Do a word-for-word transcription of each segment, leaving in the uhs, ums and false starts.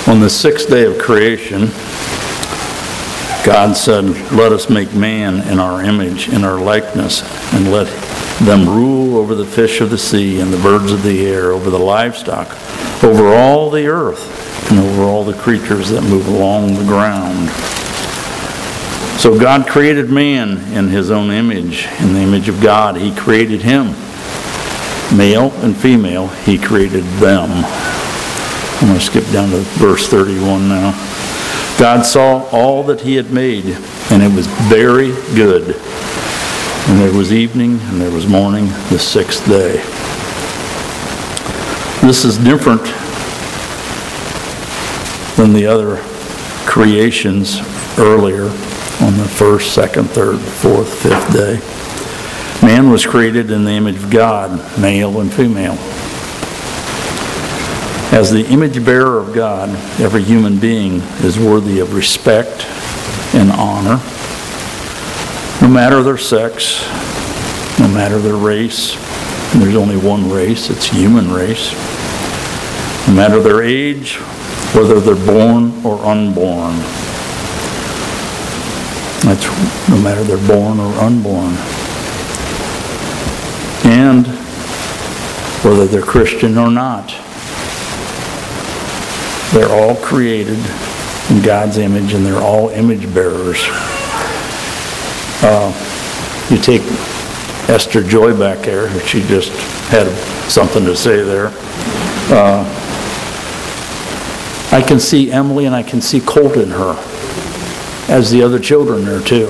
On the sixth day of creation, God said, "Let us make man in our image, in our likeness, and let them rule over the fish of the sea and the birds of the air, over the livestock, over all the earth, and over all the creatures that move along the ground." So God created man in his own image. In the image of God, he created him. Male and female, he created them. I'm going to skip down to verse thirty-one now. God saw all that he had made, and it was very good. And there was evening, and there was morning, the sixth day. This is different than the other creations earlier on the first, second, third, fourth, fifth day. Man was created in the image of God, male and female. As the image bearer of God, every human being is worthy of respect and honor, no matter their sex, no matter their race. And there's only one race, it's human race. No matter their age, whether they're born or unborn. That's no matter they're born or unborn. And whether they're Christian or not. They're all created in God's image, and they're all image bearers. Uh, you take Esther Joy back there, she just had something to say there. Uh, I can see Emily and I can see Colt in her, as the other children there too.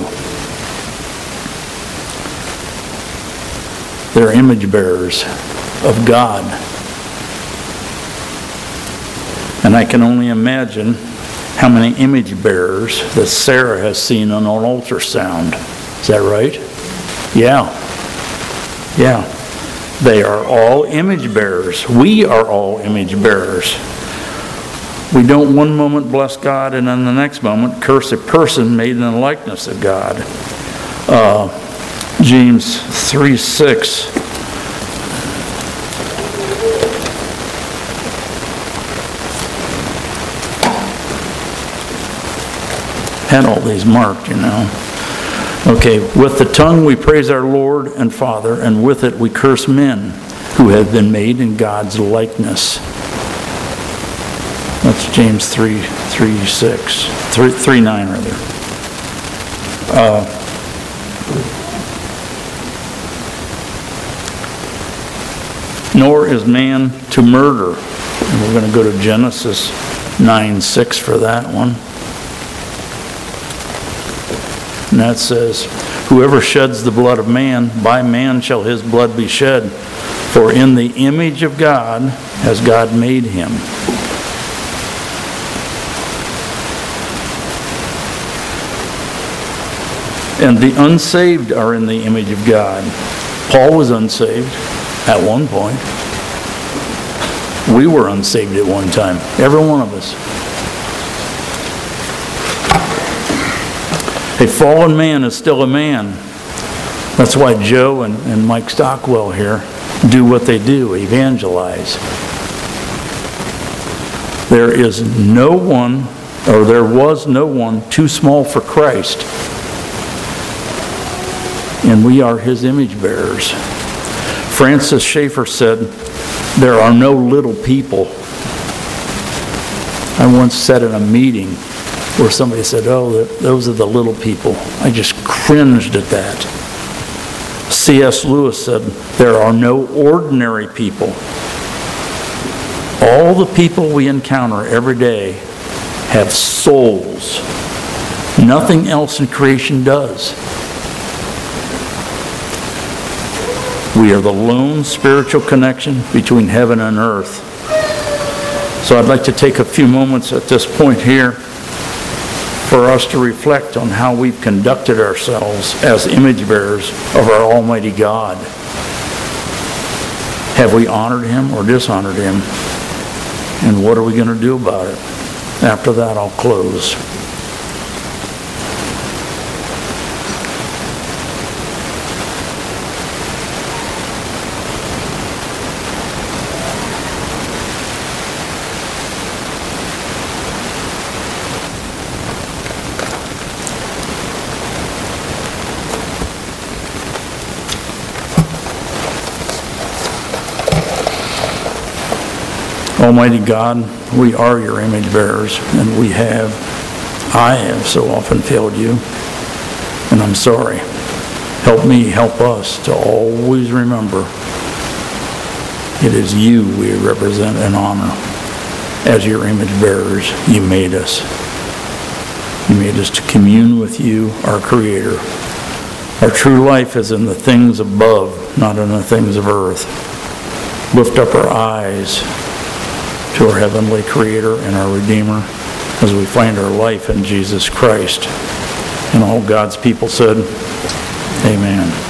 They're image bearers of God. And I can only imagine how many image bearers that Sarah has seen on an ultrasound. Is that right? Yeah. Yeah. They are all image bearers. We are all image bearers. We don't one moment bless God and then the next moment curse a person made in the likeness of God. Uh, James three six. Had all these marked, you know. Okay, with the tongue we praise our Lord and Father, and with it we curse men who have been made in God's likeness. That's James three three six three three nine rather. Uh, nor is man to murder. And we're going to go to Genesis nine six for that one. And that says, "Whoever sheds the blood of man, by man shall his blood be shed. For in the image of God has God made him." And the unsaved are in the image of God. Paul was unsaved at one point. We were unsaved at one time. Every one of us. A fallen man is still a man. That's why Joe and, and Mike Stockwell here do what they do, evangelize. There is no one, or there was no one too small for Christ. And we are his image bearers. Francis Schaeffer said, "There are no little people." I once said in a meeting where somebody said, "Oh, those are the little people." I just cringed at that. C S Lewis said, "There are no ordinary people." All the people we encounter every day have souls. Nothing else in creation does. We are the lone spiritual connection between heaven and earth. So I'd like to take a few moments at this point here for us to reflect on how we've conducted ourselves as image bearers of our Almighty God. Have we honored him or dishonored him? And what are we going to do about it? After that, I'll close. Almighty God, we are your image bearers, and we have, I have so often failed you, and I'm sorry. Help me, help us to always remember it is you we represent and honor. As your image bearers, you made us. You made us to commune with you, our Creator. Our true life is in the things above, not in the things of earth. Lift up our eyes to our heavenly Creator and our Redeemer as we find our life in Jesus Christ. And all God's people said, amen.